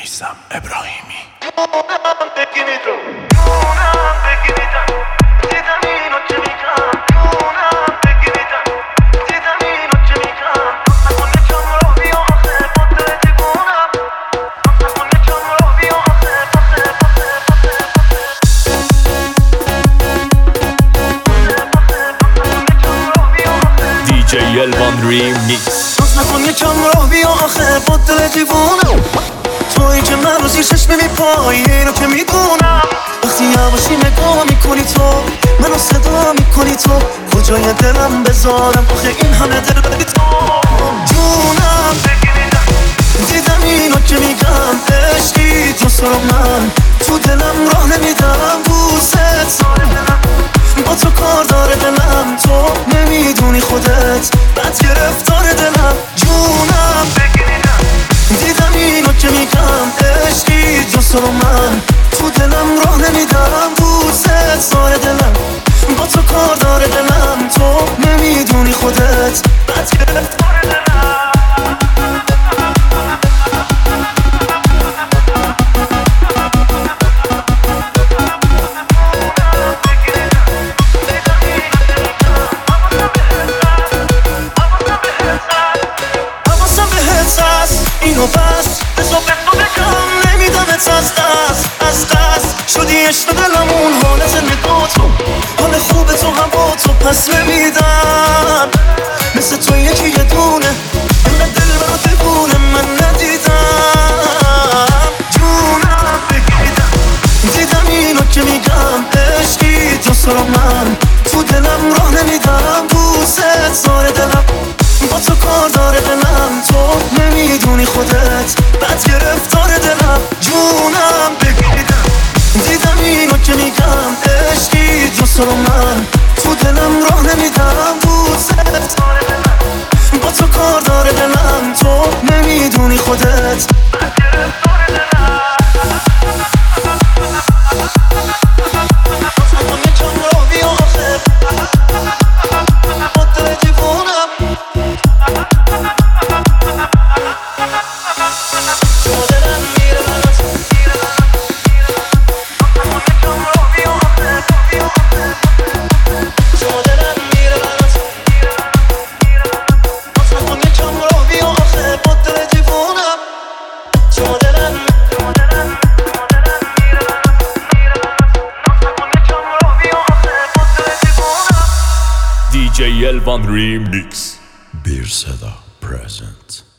میثم ابراهیمی. DJ Elvan Remix. نکن یکم راه بیا آخه با دل دیوونم، تویی که من رو زیر چشم میپایی، اینو که میدونم. وقتی یواشی نگاه میکنی تو منو صدا میکنی، تو کجای دلم بذارم آخه این همه دل بدی تو جونم. دیدم اینو که میگم عشقی تو سر من تو دلم راه نمیدم، دوست با تو کار داره دلم، تو نمیدونی خودت بد گرفتار دلم جونم. دیدم اینو که میگم عشقی جز من تو دلم راه نمیدم، دوست داره دلم، با تو کار داره دلم، تو نمیدونی خودت بد گرفتار دلم. اینو بس بزا به تو بگم نمیدمت از قصد شدی عشق دلمون، حال زندگا تو حال خوب تو هم با تو پس نمیدم، مثل تو یکی یه دونه اینقدر دل برا دیوونه من ندیدم جونم. دیدم اینو که میگم عشقی جز من تو دلم راه نمیدم، دوست داره دلم، با تو کار داره دلم، تو نمیدونی خودت بد گرفتار دلم جونم. دیدم اینو که میگم عشقی جز من تو دلم راه نمیدم، دوست داره دلم، با تو کار داره دلم، تو نمیدونی خودت بد گرفتار دلم. DJ Elvan Remix. Bir Seda present.